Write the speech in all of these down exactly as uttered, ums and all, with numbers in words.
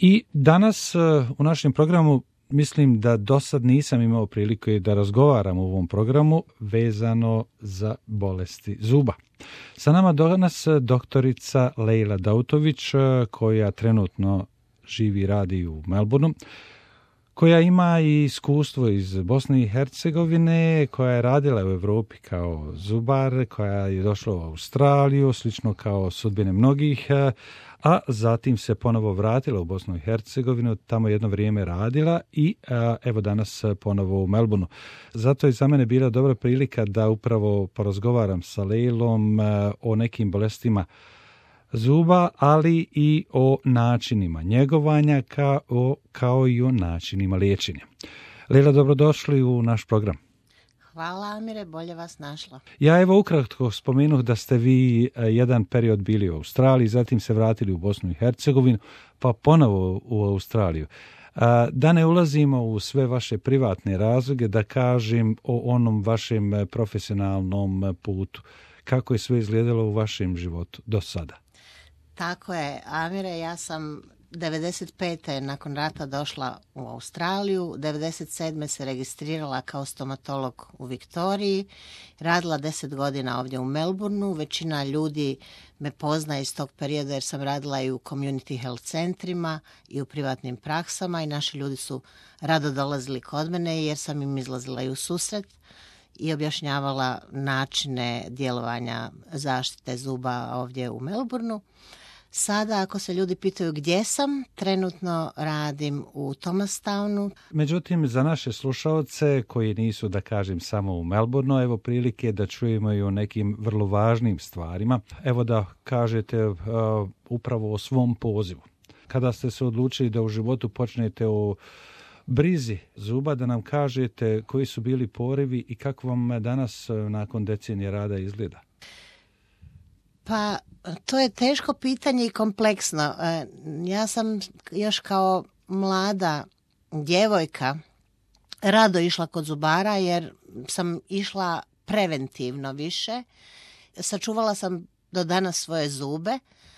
I danas u našem programu mislim da do sad nisam imao priliku da razgovaram u ovom programu vezano za bolesti zuba. Sa nama danas doktorica Lejla Dautović, koja trenutno živi i radi u Melbourneu, koja ima i iskustvo iz Bosne i Hercegovine, koja je radila u Europi kao zubar, koja je došla u Australiju, slično kao sudbine mnogih, a zatim se ponovo vratila u Bosnu i Hercegovinu, tamo jedno vrijeme radila i evo danas ponovo u Melbourneu. Zato je za mene bila dobra prilika da upravo porazgovaram sa Lejlom o nekim bolestima zuba, ali i o načinima njegovanja kao, kao i o načinima liječenja. Lejla, dobrodošli u naš program. Hvala, Amire, bolje vas našla. Ja evo ukratko spomenuh da ste vi jedan period bili u Australiji, zatim se vratili u Bosnu i Hercegovinu, pa ponovo u Australiju. Da ne ulazimo u sve vaše privatne razloge, da kažem o onom vašem profesionalnom putu. Kako je sve izgledalo u vašem životu do sada? Tako je, Amire, ja sam devedeset pete nakon rata došla u Australiju, devedeset sedme se registrirala kao stomatolog u Viktoriji, radila deset godina ovdje u Melbourneu, većina ljudi me poznaje iz tog perioda jer sam radila i u community health centrima i u privatnim praksama i naši ljudi su rado dolazili kod mene jer sam im izlazila i u susret i objašnjavala načine djelovanja zaštite zuba ovdje u Melbourneu. Sada, ako se ljudi pitaju gdje sam, trenutno radim u Thomastownu. Međutim, za naše slušalce koji nisu, da kažem, samo u Melbourneu, evo prilike da čujemo i o nekim vrlo važnim stvarima. Evo da kažete uh, upravo o svom pozivu. Kada ste se odlučili da u životu počnete o brizi zuba, da nam kažete koji su bili porivi i kako vam danas nakon decenije rada izgleda. Pa, to je teško pitanje i kompleksno. Ja sam još kao mlada djevojka rado išla kod zubara jer sam išla preventivno više. Sačuvala sam do danas svoje zube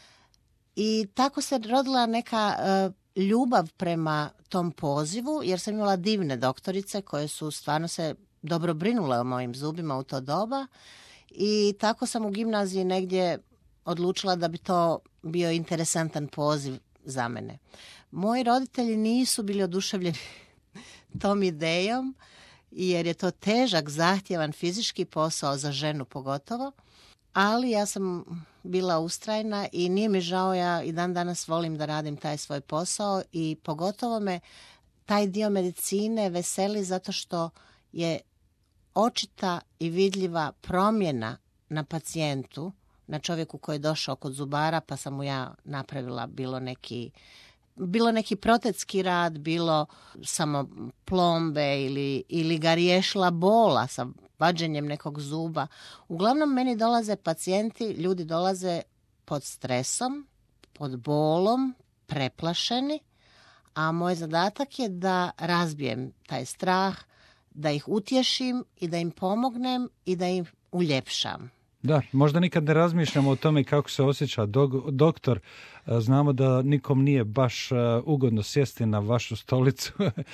i tako se rodila neka ljubav prema tom pozivu jer sam imala divne doktorice koje su stvarno se dobro brinule o mojim zubima u to doba. I tako sam u gimnaziji negdje odlučila da bi to bio interesantan poziv za mene. Moji roditelji nisu bili oduševljeni tom idejom, jer je to težak, zahtjevan fizički posao za ženu pogotovo, ali ja sam bila ustrajna i nije mi žao, ja i dan danas volim da radim taj svoj posao i pogotovo me taj dio medicine veseli zato što je očita i vidljiva promjena na pacijentu, na čovjeku koji je došao kod zubara, pa sam mu ja napravila bilo neki, bilo neki protetski rad, bilo samo plombe ili, ili ga riješila bola sa vađenjem nekog zuba. Uglavnom meni dolaze pacijenti, ljudi dolaze pod stresom, pod bolom, preplašeni, a moj zadatak je da razbijem taj strah, da ih utješim i da im pomognem i da im uljepšam. Da, možda nikad ne razmišljamo o tome kako se osjeća dok, doktor. Znamo da nikom nije baš ugodno sjesti na vašu stolicu,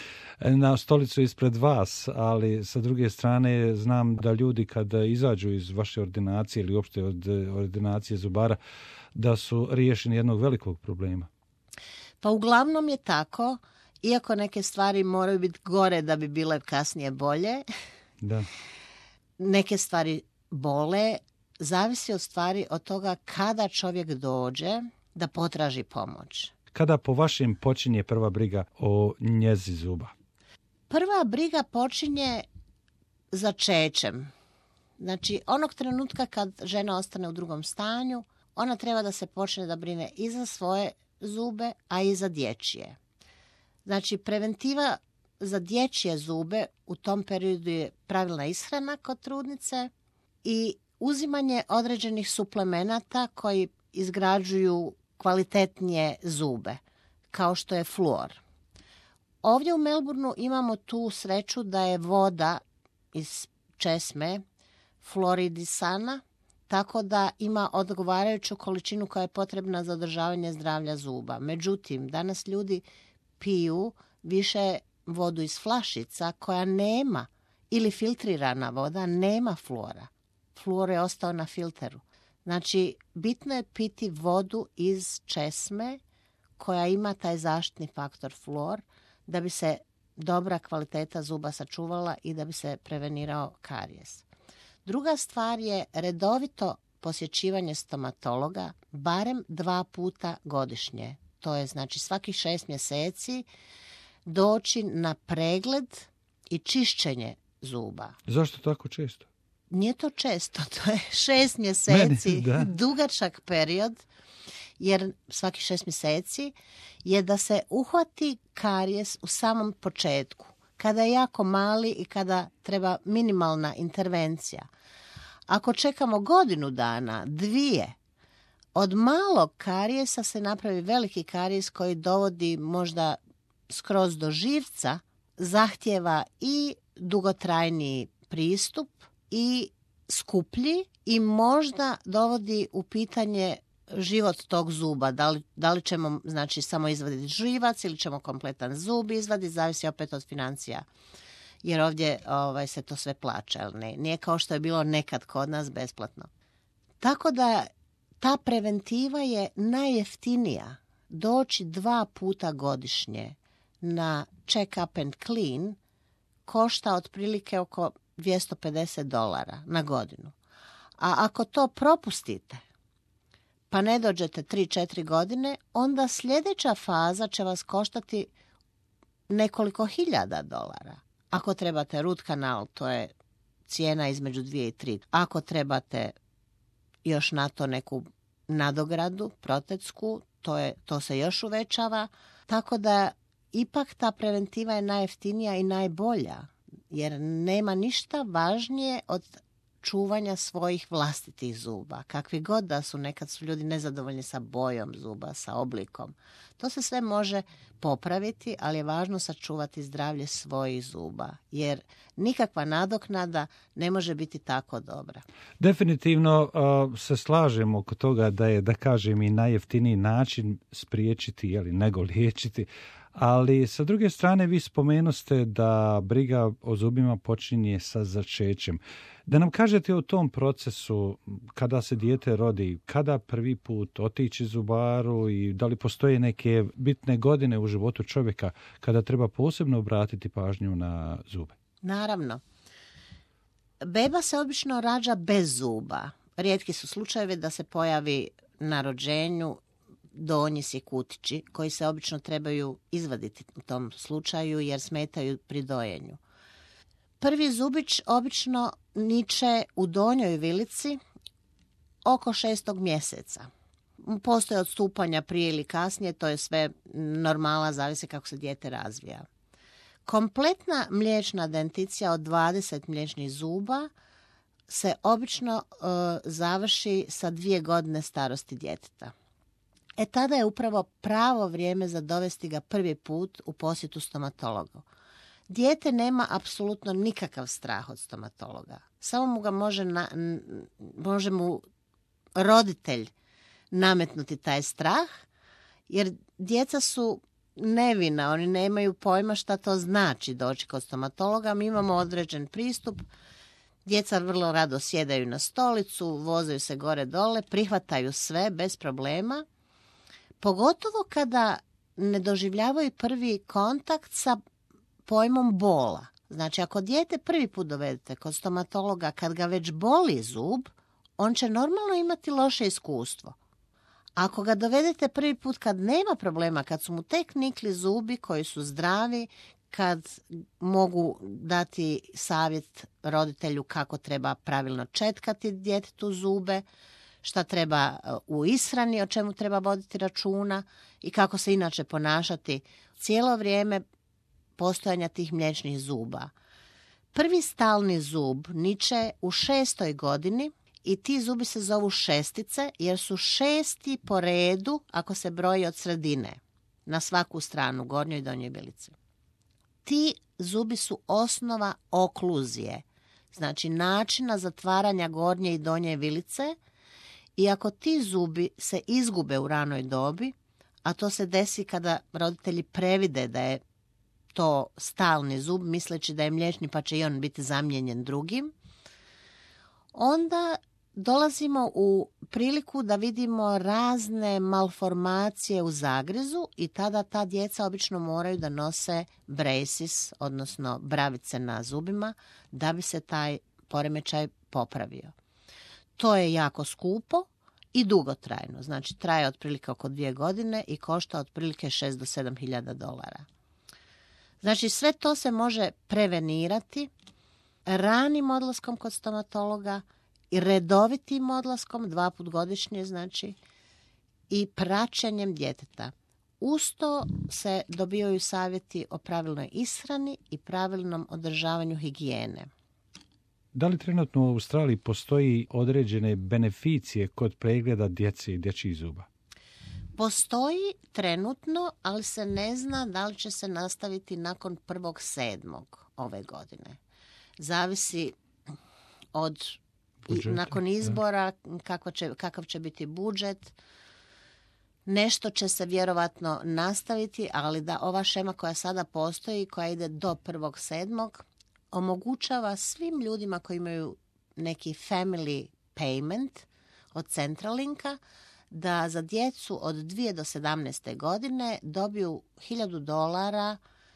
na stolicu ispred vas, ali sa druge strane znam da ljudi kad izađu iz vaše ordinacije ili uopšte od ordinacije zubara, da su riješeni jednog velikog problema. Pa uglavnom je tako, iako neke stvari moraju biti gore da bi bile kasnije bolje. Da. Neke stvari bole, zavisi od stvari od toga kada čovjek dođe da potraži pomoć. Kada po vašim počinje prva briga o njezi zuba? Prva briga počinje začećem. Znači, onog trenutka kad žena ostane u drugom stanju, ona treba da se počne da brine i za svoje zube, a i za dječje. Znači, preventiva za dječje zube u tom periodu je pravilna ishrana kod trudnice i uzimanje određenih suplemenata koji izgrađuju kvalitetnije zube, kao što je fluor. Ovdje u Melbourneu imamo tu sreću da je voda iz česme fluoridisana, tako da ima odgovarajuću količinu koja je potrebna za održavanje zdravlja zuba. Međutim, danas ljudi piju više vodu iz flašica koja nema, ili filtrirana voda, nema fluora. Fluor je ostao na filteru. Znači, bitno je piti vodu iz česme koja ima taj zaštitni faktor fluor da bi se dobra kvaliteta zuba sačuvala i da bi se prevenirao karijes. Druga stvar je redovito posjećivanje stomatologa barem dva puta godišnje. To je znači svakih šest mjeseci doći na pregled i čišćenje zuba. Zašto tako često? Nije to često, to je šest mjeseci, Meni, dugačak period, jer svaki šest mjeseci je da se uhvati karijes u samom početku, kada je jako mali i kada treba minimalna intervencija. Ako čekamo godinu dana, dvije, od malog karijesa se napravi veliki karijes koji dovodi možda skroz do živca, zahtjeva i dugotrajniji pristup i skuplji i možda dovodi u pitanje život tog zuba. Da li, da li ćemo znači samo izvaditi živac ili ćemo kompletan zub izvaditi, zavisi opet od financija. Jer ovdje ovaj, se to sve plaća, ne? Nije kao što je bilo nekad kod nas besplatno. Tako da ta preventiva je najjeftinija. Doći dva puta godišnje na check up and clean košta otprilike oko dvjesto pedeset dolara na godinu. A ako to propustite, pa ne dođete tri četiri godine, onda sljedeća faza će vas koštati nekoliko hiljada dolara. Ako trebate root kanal, to je cijena između dvije i tri. Ako trebate još na to neku nadogradu, protetsku, to, je, to se još uvećava. Tako da ipak ta preventiva je najjeftinija i najbolja, jer nema ništa važnije od čuvanja svojih vlastitih zuba. Kakvi god da su, nekad su ljudi nezadovoljni sa bojom zuba, sa oblikom. To se sve može popraviti, ali je važno sačuvati zdravlje svojih zuba, jer nikakva nadoknada ne može biti tako dobra. Definitivno uh, se slažemo oko toga da je, da kažem, i najjeftiniji način spriječiti, jeli, nego liječiti. Ali sa druge strane vi spomenuste da briga o zubima počinje sa začećem. Da nam kažete o tom procesu kada se dijete rodi, kada prvi put otići zubaru i da li postoje neke bitne godine u životu čovjeka kada treba posebno obratiti pažnju na zube? Naravno. Beba se obično rađa bez zuba. Rijetki su slučajevi da se pojavi na rođenju donji sikutići koji se obično trebaju izvaditi u tom slučaju jer smetaju pri dojenju. Prvi zubić obično niče u donjoj vilici oko šestog mjeseca. Postoje odstupanja prije ili kasnije, to je sve normala, zavisi kako se dijete razvija. Kompletna mliječna denticija od dvadeset mliječnih zuba se obično uh, završi sa dvije godine starosti djeteta. E tada je upravo pravo vrijeme za dovesti ga prvi put u posjetu stomatologu. Dijete nema apsolutno nikakav strah od stomatologa. Samo mu ga može, na, može mu roditelj nametnuti taj strah, jer djeca su nevina, oni nemaju pojma šta to znači doći kod stomatologa. Mi imamo određen pristup, djeca vrlo rado sjedaju na stolicu, vozaju se gore dole, prihvataju sve bez problema. Pogotovo kada ne doživljavaju prvi kontakt sa pojmom bola. Znači, ako dijete prvi put dovedete kod stomatologa kad ga već boli zub, on će normalno imati loše iskustvo. Ako ga dovedete prvi put kad nema problema, kad su mu tek nikli zubi koji su zdravi, kad mogu dati savjet roditelju kako treba pravilno četkati djetetu zube, šta treba u ishrani, o čemu treba voditi računa i kako se inače ponašati cijelo vrijeme postojanja tih mliječnih zuba. Prvi stalni zub niče u šestoj godini i ti zubi se zovu šestice jer su šesti po redu ako se broji od sredine na svaku stranu, gornjoj i donjoj vilici. Ti zubi su osnova okluzije. znači načina zatvaranja gornje i donje vilice, i ako ti zubi se izgube u ranoj dobi, a to se desi kada roditelji previde da je to stalni zub, misleći da je mliječni pa će i on biti zamijenjen drugim, onda dolazimo u priliku da vidimo razne malformacije u zagrezu i tada ta djeca obično moraju da nose braces, odnosno bravice na zubima, da bi se taj poremećaj popravio. To je jako skupo i dugotrajno, znači traje otprilike oko dvije godine i košta otprilike šest do sedam hiljada dolara. Znači sve to se može prevenirati ranim odlaskom kod stomatologa i redovitim odlaskom dva put godišnje, znači, i praćenjem djeteta. Uz to se dobijaju savjeti o pravilnoj ishrani i pravilnom održavanju higijene. Da li trenutno u Australiji postoji određene beneficije kod pregleda djece i dječjih zuba? Postoji trenutno, ali se ne zna da li će se nastaviti nakon prvog sedmog ove godine. Zavisi od budžeta, i nakon izbora kakva će, kakav će biti budžet. Nešto će se vjerovatno nastaviti, ali da ova šema koja sada postoji, koja ide do prvog sedmog, omogućava svim ljudima koji imaju neki family payment od Centralinka da za djecu od dvije do sedamnaeste godine dobiju hiljadu dolara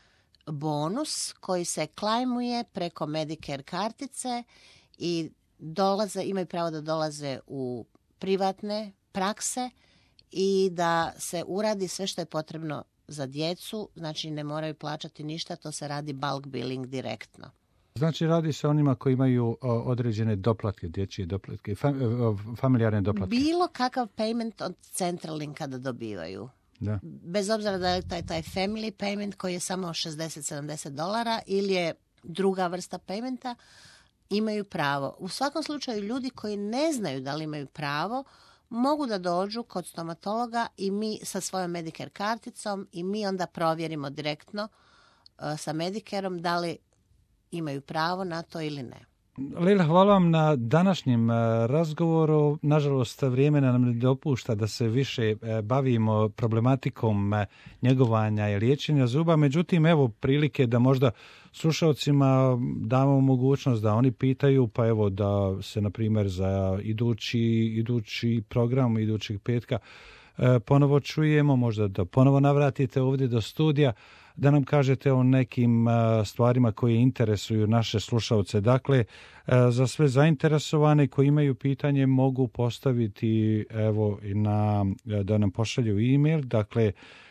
bonus koji se klajmuje preko Medicare kartice i dolaze, imaju pravo da dolaze u privatne prakse i da se uradi sve što je potrebno za djecu, znači ne moraju plaćati ništa, to se radi bulk billing direktno. Znači radi se o onima koji imaju o, određene doplatke, dječje doplatke, fam, o, familijarne doplatke. Bilo kakav payment od Centralinka da dobivaju. Da. Bez obzira da je taj, taj family payment koji je samo šezdeset do sedamdeset dolara ili je druga vrsta paymenta, imaju pravo. U svakom slučaju ljudi koji ne znaju da li imaju pravo mogu da dođu kod stomatologa i mi sa svojom Medicare karticom i mi onda provjerimo direktno uh, sa Medicareom da li imaju pravo na to ili ne. Leila, hvala vam na današnjem razgovoru. Nažalost, vrijeme nam ne dopušta da se više bavimo problematikom njegovanja i liječenja zuba. Međutim, evo prilike da možda slušalcima damo mogućnost da oni pitaju, pa evo da se, na primjer, za idući, idući program, idućeg petka ponovo čujemo, možda da ponovo navratite ovdje do studija, da nam kažete o nekim stvarima koje interesuju naše slušalce. Dakle, za sve zainteresovane koji imaju pitanje mogu postaviti, evo, na, da nam pošalju e-mail, dakle,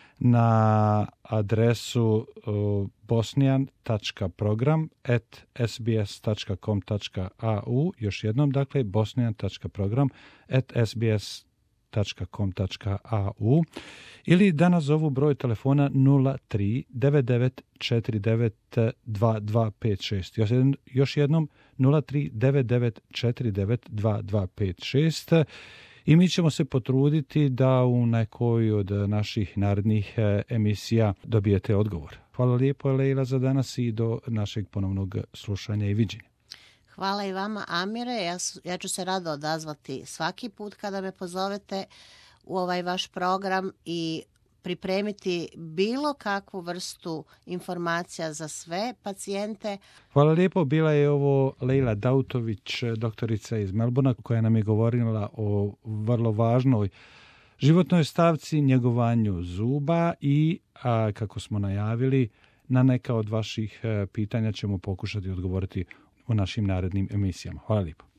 na adresu bosnian tačka program at s b s tačka com tačka a u, još jednom, dakle, bosnian tačka program at s b s tačka com tačka a u, ili da nas zovu broj telefona nula tri devet devet četiri devet dva dva pet šest. Još jednom nula tri devet devet četiri devet dva dva pet šest. I mi ćemo se potruditi da u nekoj od naših narednih emisija dobijete odgovor. Hvala lijepo, Leila, za danas i do našeg ponovnog slušanja i viđenja. Hvala i vama, Amire. Ja, ja ću se rado odazvati svaki put kada me pozovete u ovaj vaš program i pripremiti bilo kakvu vrstu informacija za sve pacijente. Hvala lijepo. Bila je ovo Leila Dautović, doktorica iz Melbourna, koja nam je govorila o vrlo važnoj životnoj stavci, njegovanju zuba i, a, kako smo najavili, na neka od vaših pitanja ćemo pokušati odgovoriti u našim narednim emisijama. Hvala lijepo.